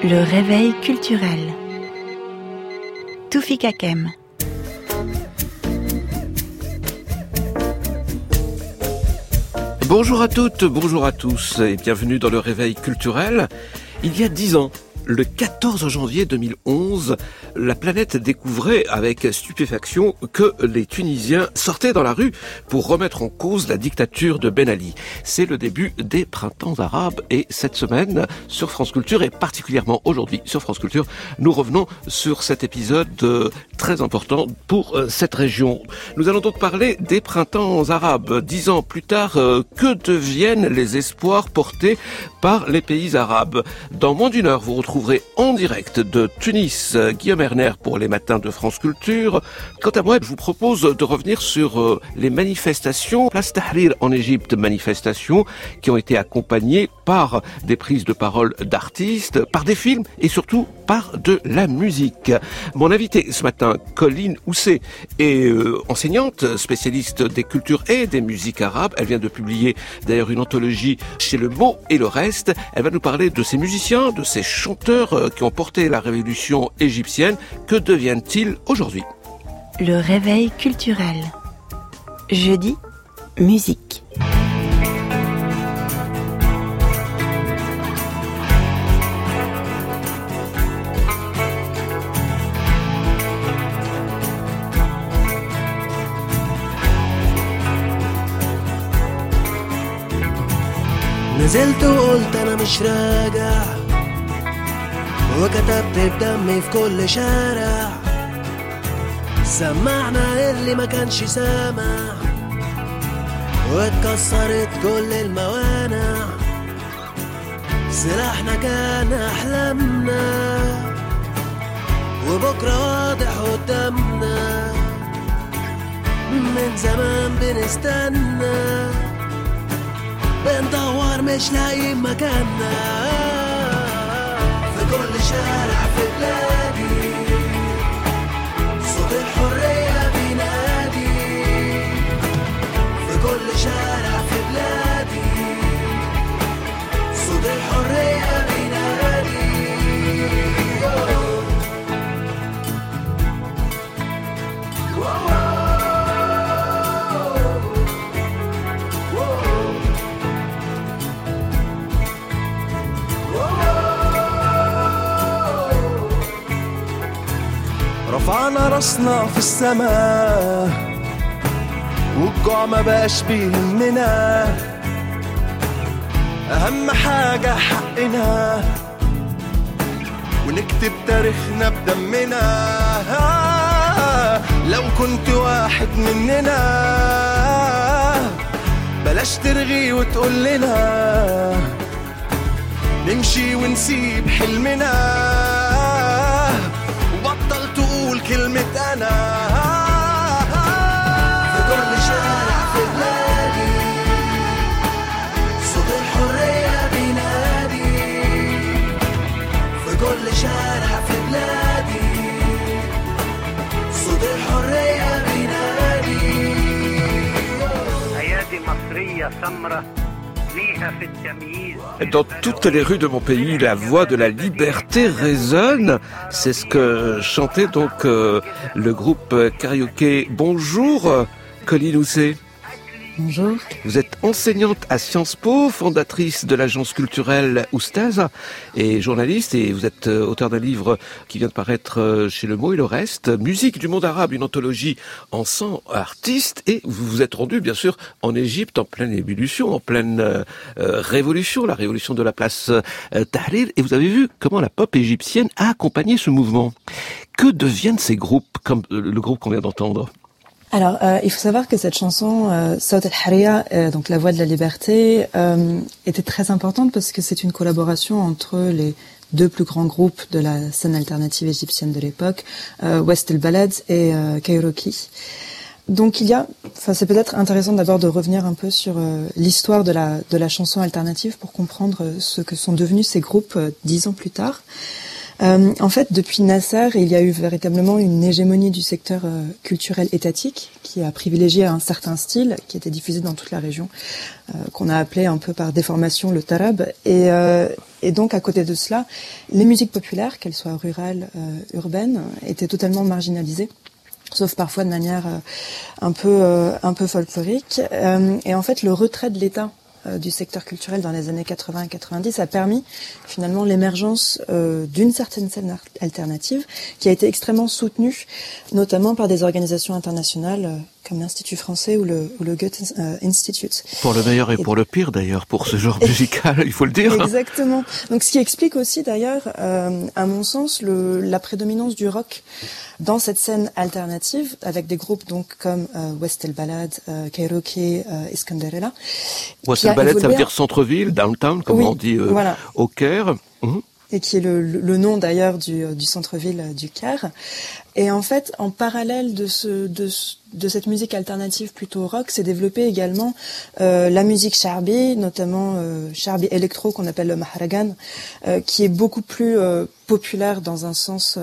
Le réveil culturel. Toufik Hakem. Bonjour à toutes, bonjour à tous et bienvenue dans le réveil culturel. Il y a 10 ans, le 14 janvier 2011, la planète découvrait avec stupéfaction que les Tunisiens sortaient dans la rue pour remettre en cause la dictature de Ben Ali. C'est le début des printemps arabes et cette semaine sur France Culture et particulièrement aujourd'hui sur France Culture, nous revenons sur cet épisode très important pour cette région. Nous allons donc parler des printemps arabes. 10 ans plus tard, que deviennent les espoirs portés par les pays arabes? Dans moins d'une heure, vous retrouverez en direct de Tunis Guillaume Erner pour les matins de France Culture. Quant à moi, je vous propose de revenir sur les manifestations Place Tahrir en Égypte, manifestations qui ont été accompagnées par des prises de parole d'artistes, par des films et surtout par de la musique. Mon invité ce matin, Colline Housset, est enseignante, spécialiste des cultures et des musiques arabes. Elle vient de publier d'ailleurs une anthologie chez Le Mot et le Reste. Elle va nous parler de ces musiciens, de ces chanteurs qui ont porté la révolution égyptienne. Que deviennent-ils aujourd'hui? Le réveil culturel. Jeudi, musique. نزلت وقلت انا مش راجع وكتبت بدمي في كل شارع سمعنا اللي ما كانش سامع واتكسرت كل الموانع سلاحنا كان احلامنا وبكره واضح قدامنا من زمان بنستنى بندور مش لاقيين مكاننا في كل شارع في بلادي صوت الحرية بينادي في كل شارع في بلادي صوت الحرية بينادي رفعنا راسنا في السماء والجوع ما بقاش بيهمنا اهم حاجة حقنا ونكتب تاريخنا بدمنا لو كنت واحد مننا بلاش ترغي وتقول لنا نمشي ونسيب حلمنا كلمة أنا في كل شارع في بلادي صوت الحرية بينادي في كل شارع في بلادي صوت الحرية بينادي أيادي مصرية سمرة Dans toutes les rues de mon pays, la voix de la liberté résonne. C'est ce que chantait donc le groupe karaoké. Bonjour, Colline Housset. Bonjour. Vous êtes enseignante à Sciences Po, fondatrice de l'agence culturelle Oustaz et journaliste, et vous êtes auteur d'un livre qui vient de paraître chez Le Mot et le Reste, Musique du monde arabe, une anthologie en 100 artistes, et vous vous êtes rendu bien sûr en Égypte en pleine ébullition, en pleine révolution, la révolution de la place Tahrir, et vous avez vu comment la pop égyptienne a accompagné ce mouvement. Que deviennent ces groupes, comme le groupe qu'on vient d'entendre? Alors, il faut savoir que cette chanson, Sawt al-Hariya, donc la voix de la liberté, était très importante parce que c'est une collaboration entre les deux plus grands groupes de la scène alternative égyptienne de l'époque, West El Balad et Kairoki. Donc c'est peut-être intéressant d'abord de revenir un peu sur l'histoire de la chanson alternative pour comprendre ce que sont devenus ces groupes 10 ans plus tard. En fait, depuis Nasser, il y a eu véritablement une hégémonie du secteur culturel étatique qui a privilégié un certain style qui était diffusé dans toute la région, qu'on a appelé un peu par déformation le tarab. Et donc, à côté de cela, les musiques populaires, qu'elles soient rurales, urbaines, étaient totalement marginalisées, sauf parfois de manière un peu folklorique. Et en fait, le retrait de l'État du secteur culturel dans les années 80 et 90 a permis finalement l'émergence d'une certaine scène alternative qui a été extrêmement soutenue, notamment par des organisations internationales comme l'Institut français ou le Goethe Institute. Pour le meilleur et pour le pire d'ailleurs, pour ce genre musical, il faut le dire. Exactement. Donc ce qui explique aussi d'ailleurs, à mon sens, la prédominance du rock dans cette scène alternative, avec des groupes donc comme West El Balad, Kairouki, Iskandarella. West El Balad, ça veut dire centre-ville, downtown, comme on dit voilà. Au Caire. Et qui est le nom d'ailleurs du centre-ville du Caire. Et en fait, en parallèle de cette musique alternative plutôt rock, s'est développée également la musique charbi, notamment charbi électro qu'on appelle le maharagan, qui est beaucoup plus populaire dans le sens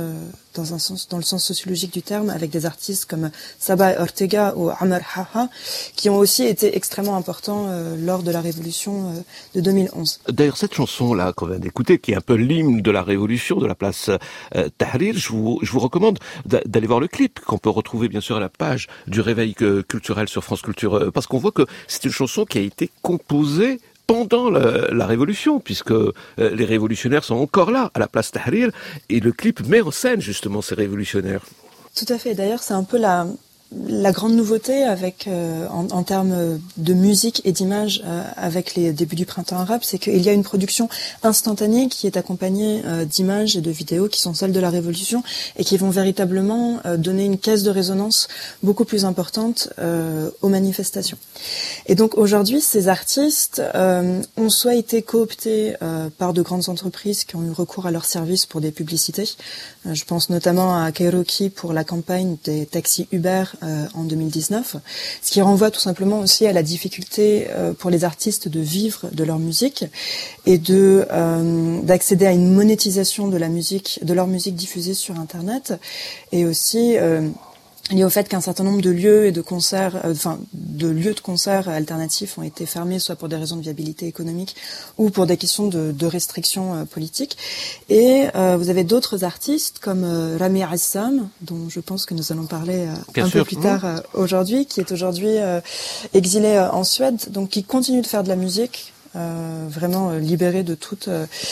sociologique du terme, avec des artistes comme Sabah Ortega ou Amar Haha, qui ont aussi été extrêmement importants lors de la révolution de 2011. D'ailleurs, cette chanson-là qu'on vient d'écouter, qui est un peu l'hymne de la révolution de la place Tahrir, je vous recommande d'aller voir le clip, qu'on peut retrouver bien sûr à la page du Réveil culturel sur France Culture, parce qu'on voit que c'est une chanson qui a été composée pendant la révolution, puisque les révolutionnaires sont encore là, à la place Tahrir, et le clip met en scène justement ces révolutionnaires. Tout à fait. D'ailleurs, c'est un peu la grande nouveauté avec en termes de musique et d'image avec les débuts du printemps arabe, c'est qu'il y a une production instantanée qui est accompagnée d'images et de vidéos qui sont celles de la révolution et qui vont véritablement donner une caisse de résonance beaucoup plus importante aux manifestations. Et donc aujourd'hui, ces artistes ont soit été cooptés par de grandes entreprises qui ont eu recours à leurs services pour des publicités. Je pense notamment à Kairouki pour la campagne des taxis Uber en 2019, ce qui renvoie tout simplement aussi à la difficulté pour les artistes de vivre de leur musique et d'accéder à une monétisation de leur musique diffusée sur Internet, et aussi lié au fait qu'un certain nombre de lieux et de concerts, de lieux de concerts alternatifs ont été fermés, soit pour des raisons de viabilité économique ou pour des questions de restrictions politiques. Et vous avez d'autres artistes comme Rami Assam, dont je pense que nous allons parler peu plus tard aujourd'hui, qui est aujourd'hui exilé en Suède, donc qui continue de faire de la musique. Vraiment libéré de toute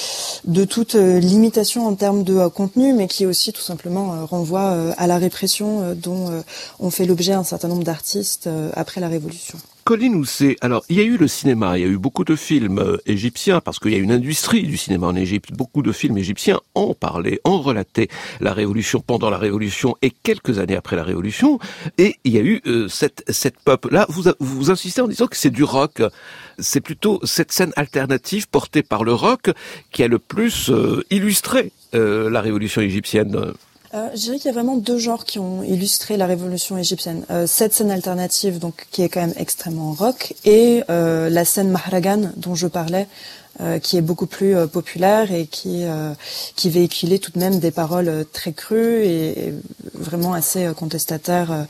limitation en termes de contenu, mais qui aussi tout simplement renvoie à la répression dont ont fait l'objet un certain nombre d'artistes après la Révolution. Colline Housset, alors il y a eu le cinéma, il y a eu beaucoup de films égyptiens, parce qu'il y a une industrie du cinéma en Égypte, beaucoup de films égyptiens ont parlé, ont relaté la Révolution, pendant la Révolution et quelques années après la Révolution, et il y a eu cette pop. Là, vous insistez en disant que c'est du rock, c'est plutôt cette scène alternative portée par le rock qui a le plus illustré la Révolution égyptienne. Je dirais qu'il y a vraiment deux genres qui ont illustré la révolution égyptienne. Cette scène alternative, donc, qui est quand même extrêmement rock, et la scène mahragan dont je parlais, qui est beaucoup plus populaire et qui véhiculait tout de même des paroles très crues et vraiment assez contestataires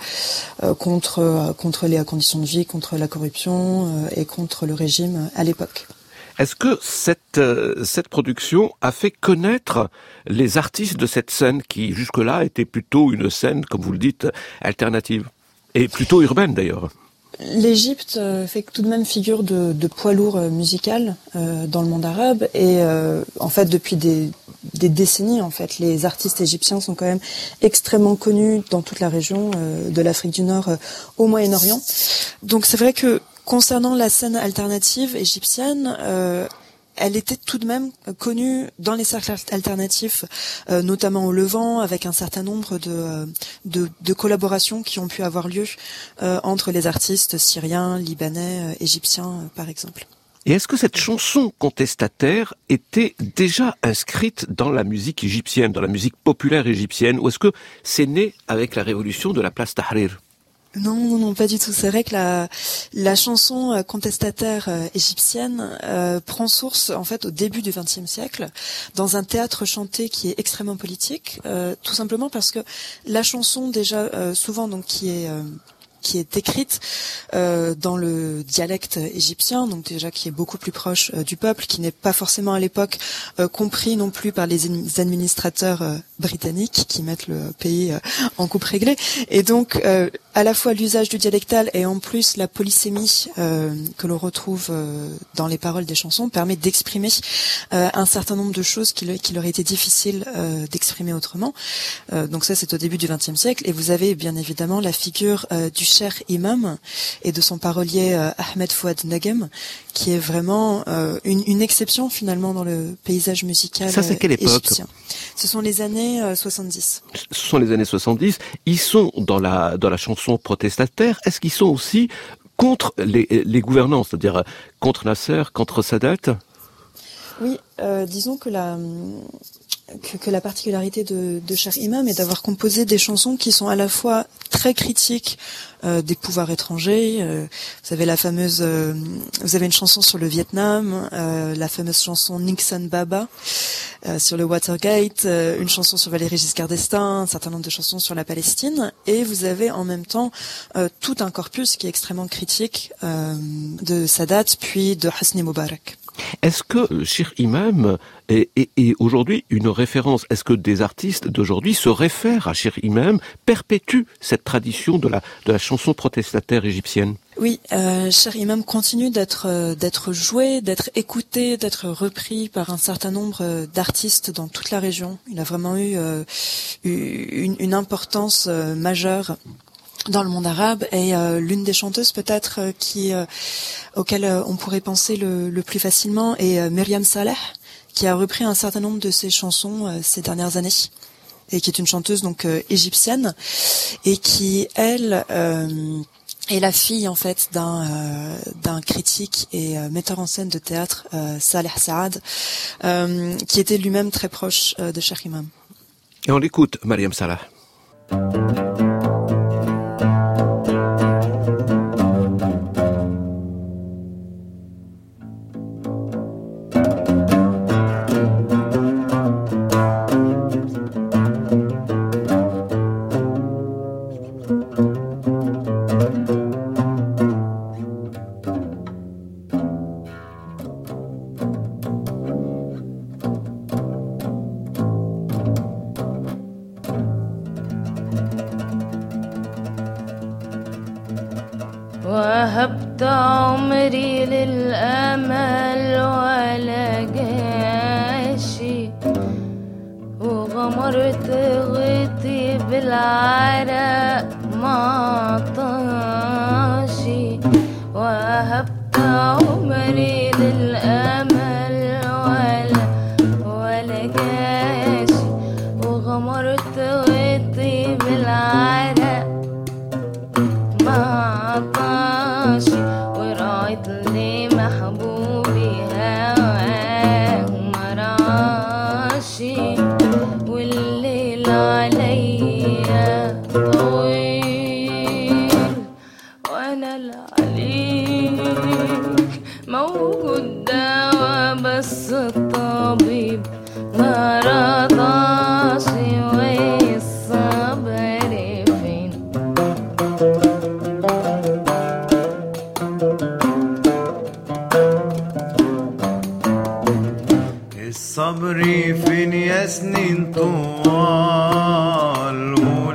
contre les conditions de vie, contre la corruption et contre le régime à l'époque. Est-ce que cette production a fait connaître les artistes de cette scène qui, jusque-là, était plutôt une scène, comme vous le dites, alternative, et plutôt urbaine d'ailleurs? L'Égypte fait tout de même figure de poids lourd musical dans le monde arabe, et en fait depuis des décennies, en fait, les artistes égyptiens sont quand même extrêmement connus dans toute la région de l'Afrique du Nord au Moyen-Orient. Donc c'est vrai que concernant la scène alternative égyptienne, elle était tout de même connue dans les cercles alternatifs, notamment au Levant, avec un certain nombre de collaborations qui ont pu avoir lieu entre les artistes syriens, libanais, égyptiens, par exemple. Et est-ce que cette chanson contestataire était déjà inscrite dans la musique égyptienne, dans la musique populaire égyptienne, ou est-ce que c'est né avec la révolution de la place Tahrir? Non, pas du tout. C'est vrai que la chanson contestataire égyptienne prend source en fait au début du XXe siècle dans un théâtre chanté qui est extrêmement politique, tout simplement parce que la chanson déjà souvent donc qui est écrite dans le dialecte égyptien, donc déjà qui est beaucoup plus proche du peuple, qui n'est pas forcément à l'époque compris non plus par les administrateurs britanniques qui mettent le pays en coupe réglée. Et donc à la fois l'usage du dialectal et en plus la polysémie que l'on retrouve dans les paroles des chansons permet d'exprimer un certain nombre de choses qu'il aurait été difficile d'exprimer autrement. Donc ça c'est au début du XXe siècle et vous avez bien évidemment la figure du Cheikh Imam et de son parolier Ahmed Fouad Nagem, qui est vraiment une exception finalement dans le paysage musical Ça, c'est quelle époque égyptien. Ce sont les années 70. Ce sont les années 70. Ils sont dans la chanson protestataire. Est-ce qu'ils sont aussi contre les gouvernants, c'est-à-dire contre Nasser, contre Sadat? Oui, disons que la particularité de Cheikh Imam est d'avoir composé des chansons qui sont à la fois très critiques des pouvoirs étrangers. Vous avez vous avez une chanson sur le Vietnam, la fameuse chanson Nixon Baba sur le Watergate, une chanson sur Valéry Giscard d'Estaing, un certain nombre de chansons sur la Palestine, et vous avez en même temps tout un corpus qui est extrêmement critique de Sadat puis de Hosni Moubarak. Est-ce que Cheikh Imam est aujourd'hui une référence? Est-ce que des artistes d'aujourd'hui se réfèrent à Cheikh Imam, perpétuent cette tradition de la chanson protestataire égyptienne? Oui, Cheikh Imam continue d'être joué, d'être écouté, d'être repris par un certain nombre d'artistes dans toute la région. Il a vraiment eu une importance majeure dans le monde arabe et l'une des chanteuses peut-être auxquelles on pourrait penser le plus facilement est Myriam Saleh, qui a repris un certain nombre de ses chansons ces dernières années et qui est une chanteuse donc égyptienne et qui elle est la fille en fait d'un critique et metteur en scène de théâtre Saleh Saad qui était lui-même très proche de Cheikh Imam. Et on l'écoute, Myriam Saleh. وهبت عمري للأمل ولا جاشي وغمرت غيطي بالعرق معطاشي وهبت عمري للأمل ولا جاشي وغمرت غيطي بالعرق معطاشي ورعيت لي محبوبي هواه مراشي والليل عليا طويل وانا العليك موجود دوا بس الطبيب ما رضاش والصبر فين الصبر فين يا سنين طوال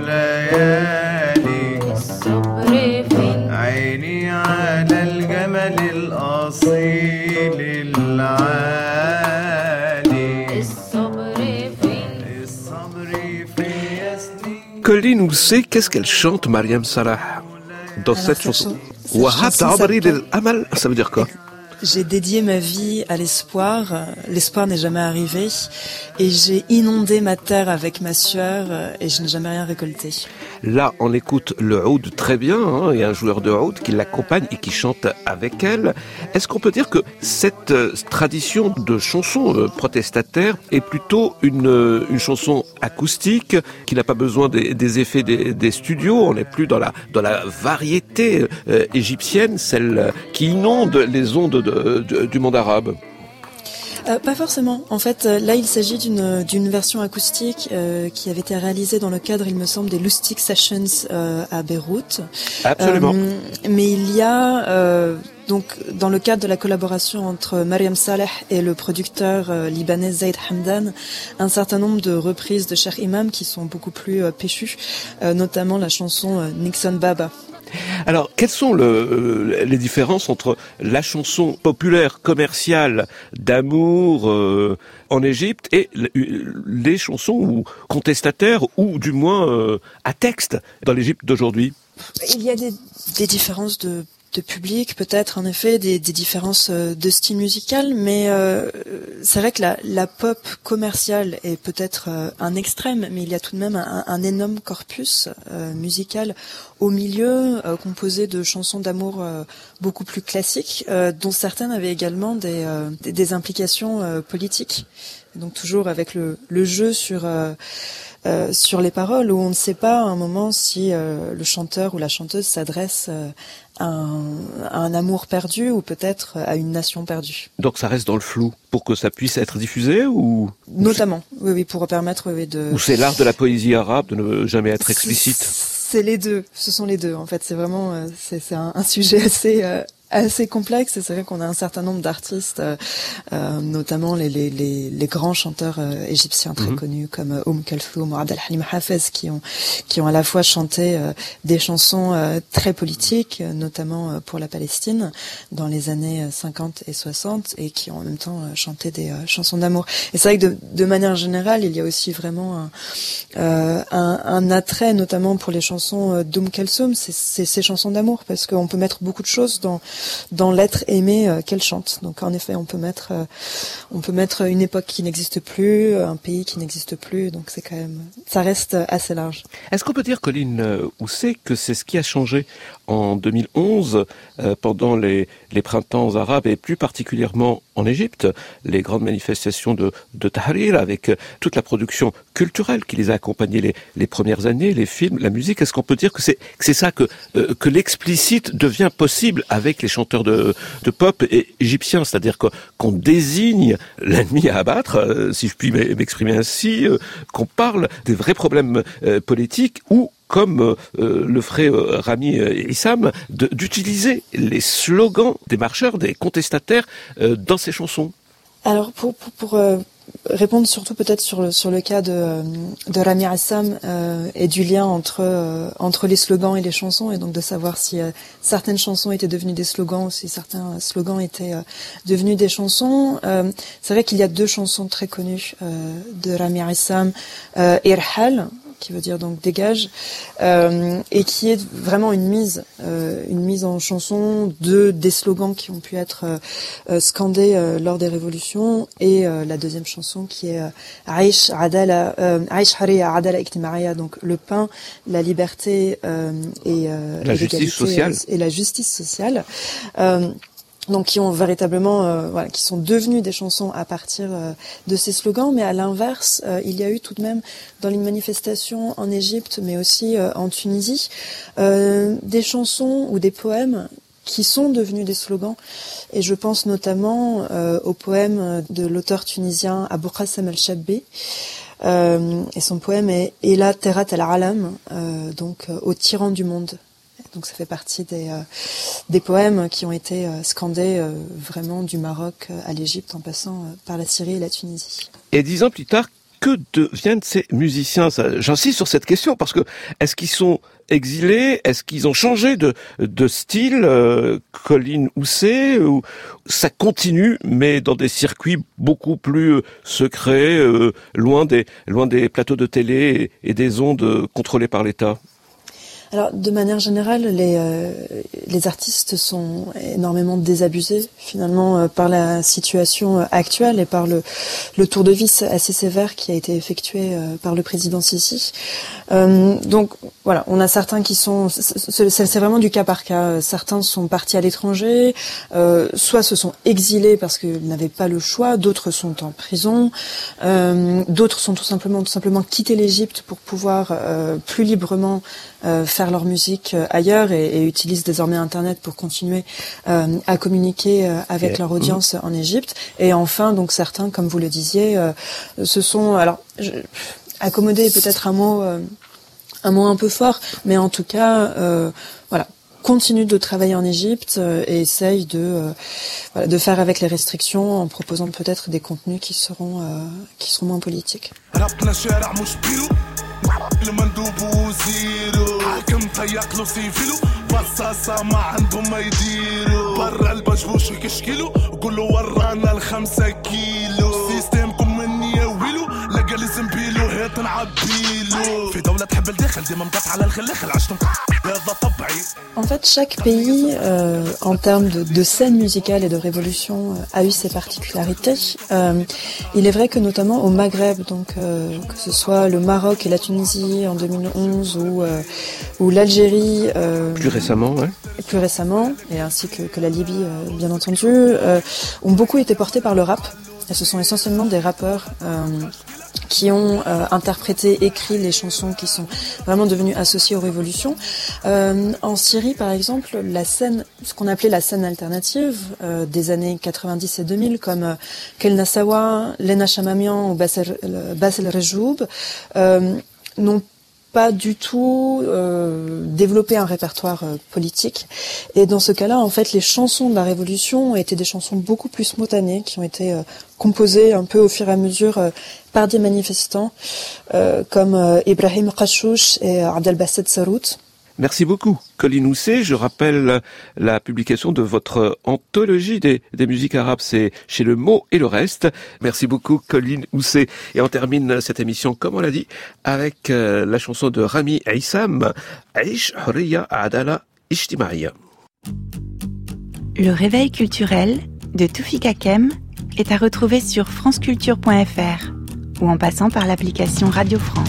وليالي الصبر فين عيني على الجمل الأصيل العالي الصبر فين يا سنين. Colline, nous sait qu'est-ce qu'elle chante, Myriam Saleh, dans cette chanson? Wahab ta'abri lil amal, ça veut dire quoi? J'ai dédié ma vie à l'espoir. L'espoir n'est jamais arrivé. Et j'ai inondé ma terre avec ma sueur et je n'ai jamais rien récolté. Là, on écoute le oud très bien. Il y a un joueur de oud qui l'accompagne et qui chante avec elle. Est-ce qu'on peut dire que cette tradition de chanson protestataire est plutôt une chanson acoustique qui n'a pas besoin des effets des studios? On n'est plus dans la variété égyptienne, celle qui inonde les ondes du monde arabe. Pas forcément. En fait, là, il s'agit d'une version acoustique qui avait été réalisée dans le cadre, il me semble, des Lustig Sessions à Beyrouth. Absolument. Mais il y a donc dans le cadre de la collaboration entre Mariam Saleh et le producteur libanais Zaid Hamdan, un certain nombre de reprises de Cheikh Imam qui sont beaucoup plus péchues, notamment la chanson Nixon Baba. Alors, quelles sont les différences entre la chanson populaire commerciale d'amour en Égypte et les chansons contestataires ou du moins à texte dans l'Égypte d'aujourd'hui? Il y a des différences de public, peut-être en effet des différences de style musical, mais c'est vrai que la pop commerciale est peut-être un extrême, mais il y a tout de même un énorme corpus musical au milieu, composé de chansons d'amour beaucoup plus classiques, dont certaines avaient également des implications politiques. Et donc toujours avec le jeu sur les paroles, où on ne sait pas à un moment si le chanteur ou la chanteuse s'adresse à un amour perdu ou peut-être à une nation perdue. Donc ça reste dans le flou pour que ça puisse être diffusé ou notamment, oui, pour permettre de. Ou c'est l'art de la poésie arabe de ne jamais être explicite. C'est les deux. Ce sont les deux. En fait, c'est vraiment c'est un sujet assez complexe, et c'est vrai qu'on a un certain nombre d'artistes, notamment les grands chanteurs égyptiens très connus comme Kulthum ou Abd al-Halim Hafez qui ont à la fois chanté des chansons très politiques, notamment pour la Palestine dans les années 50 et 60, et qui ont en même temps chanté des chansons d'amour. Et c'est vrai que de manière générale, il y a aussi vraiment un attrait, notamment pour les chansons Kulthum, c'est ces chansons d'amour, parce qu'on peut mettre beaucoup de choses dans l'être aimé qu'elle chante. Donc en effet, on peut mettre une époque qui n'existe plus, un pays qui n'existe plus. Donc c'est quand même, ça reste assez large. Est-ce qu'on peut dire, Colline Housset, que c'est ce qui a changé en 2011 pendant les printemps arabes et plus particulièrement en Égypte, les grandes manifestations de Tahrir avec toute la production culturelle qui les a accompagnés les premières années, les films, la musique? Est-ce qu'on peut dire que c'est ça que l'explicite devient possible avec les chanteurs de pop égyptiens, c'est-à-dire qu'on désigne l'ennemi à abattre, si je puis m'exprimer ainsi, qu'on parle des vrais problèmes politiques ou comme le ferait Rami Issam, d'utiliser les slogans des marcheurs, des contestataires dans ses chansons? Alors pour répondre surtout peut-être sur le cas de Rami Issam et du lien entre les slogans et les chansons, et donc de savoir si certaines chansons étaient devenues des slogans ou si certains slogans étaient devenus des chansons. C'est vrai qu'il y a deux chansons très connues de Rami Issam, Irhal, qui veut dire donc dégage, et qui est vraiment une mise en chanson des slogans qui ont pu être scandés lors des révolutions, et la deuxième chanson qui est Aish Hariya Adala Ijtimaiya, donc le pain, la liberté et la justice sociale. Et la justice sociale. Donc qui ont véritablement, qui sont devenus des chansons à partir de ces slogans, mais à l'inverse, il y a eu tout de même dans les manifestations en Égypte, mais aussi en Tunisie, des chansons ou des poèmes qui sont devenus des slogans, et je pense notamment au poème de l'auteur tunisien Abou Qassem al-Shabbi, et son poème est Ela Terrat al-Alam, donc au tyran du monde. Donc ça fait partie des poèmes qui ont été scandés vraiment du Maroc à l'Égypte en passant par la Syrie et la Tunisie. Et 10 ans plus tard, que deviennent ces musiciens? J'insiste sur cette question parce que est-ce qu'ils sont exilés? Est-ce qu'ils ont changé de style, Colline Housset, ou ça continue mais dans des circuits beaucoup plus secrets, loin des plateaux de télé et des ondes contrôlées par l'État? Alors, de manière générale, les artistes sont énormément désabusés, finalement, par la situation actuelle et par le tour de vis assez sévère qui a été effectué par le président Sisi. Donc, voilà, on a certains qui sont... C'est vraiment du cas par cas. Certains sont partis à l'étranger, soit se sont exilés parce qu'ils n'avaient pas le choix, d'autres sont en prison, d'autres sont tout simplement quitté l'Égypte pour pouvoir plus librement faire leur musique ailleurs et utilisent désormais Internet pour continuer à communiquer avec leur audience en Égypte. Et enfin, donc certains, comme vous le disiez, se sont accommodés, peut-être un mot un peu fort, mais en tout cas, voilà, continuent de travailler en Égypte et essayent de faire avec les restrictions en proposant peut-être des contenus qui seront moins politiques. المندوب وزيرو حاكم ضيق له سيفيلو بصاصة ما عندهم ما يديروا برا البجبوش يكشكيلو قولوا ورانا ال5 كيلو سيستمكم مني يا ويلو لقى لي زنبيلو هيت نعبيلو في دولة تحب الداخل ديما مقطع على الخلاخل عشتم هذا طبعي. En fait, chaque pays, en termes de scène musicale et de révolution, a eu ses particularités. Il est vrai que notamment au Maghreb, donc que ce soit le Maroc et la Tunisie en 2011 ou l'Algérie plus récemment, et ainsi que la Libye, bien entendu, ont beaucoup été portés par le rap. Et ce sont essentiellement des rappeurs qui ont interprété, écrit les chansons qui sont vraiment devenues associées aux révolutions. En Syrie, par exemple, la scène, ce qu'on appelait la scène alternative des années 90 et 2000, comme Kel Nassawa, Lena Chamamian ou Bassel Rejoub, n'ont pas du tout développé un répertoire politique. Et dans ce cas-là, en fait, les chansons de la Révolution étaient des chansons beaucoup plus spontanées, qui ont été composées un peu au fur et à mesure par des manifestants, comme Ibrahim Qashouch et Abdelbasset Sarout. Merci beaucoup, Colline Housset. Je rappelle la publication de votre anthologie des musiques arabes, c'est chez Le Mot et le Reste. Merci beaucoup, Colline Housset. Et on termine cette émission, comme on l'a dit, avec la chanson de Rami Aissam, Aish Hurriya Adala Ijtimaïya. Le réveil culturel de Toufik Kem est à retrouver sur franceculture.fr ou en passant par l'application Radio France.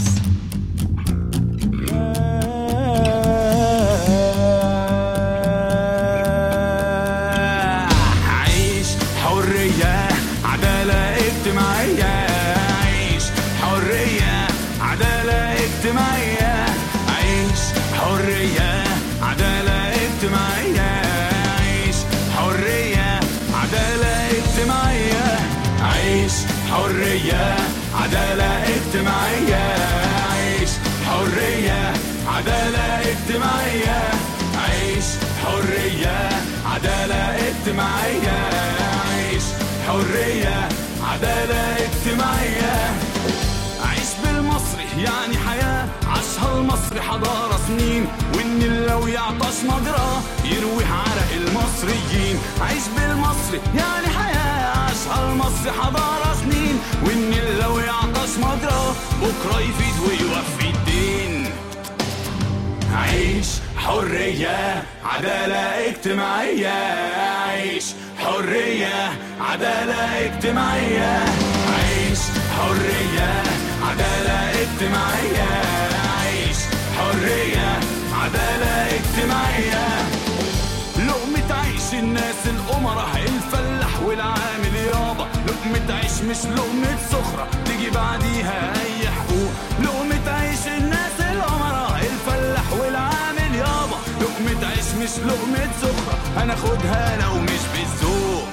حرية عدالة اجتماعية عيش حرية عدالة اجتماعية عيش حرية عدالة اجتماعية عيش حرية عدالة اجتماعية عيش بالمصري يعني حياة عاشها المصري حضارة سنين والنيل لو يعطش مجرى يروي عرق المصريين عيش بالمصري يعني حياة عاشها المصري حضارة سنين والنيل لو يعطش مجرى بكرة يفيد ويوفي الدين عيش حرية عدالة اجتماعية عيش حرية عدالة اجتماعية عيش حرية عدالة اجتماعية عيش حرية عدالة اجتماعية لقمة عيش الناس الأمراء الفلاح والعامل يابا لقمة عيش مش لقمة سخرة تيجي بعديها أي حقوق لقمة عيش الناس الأمراء الفلاح والعامل يابا لقمة عيش مش لقمة سخرة هناخدها لو مش بالذوق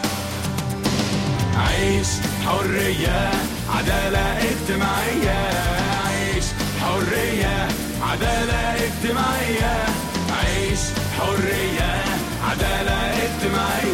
عيش حرية عدالة اجتماعية عيش حرية عدالة اجتماعية عيش حرية عدالة اجتماعية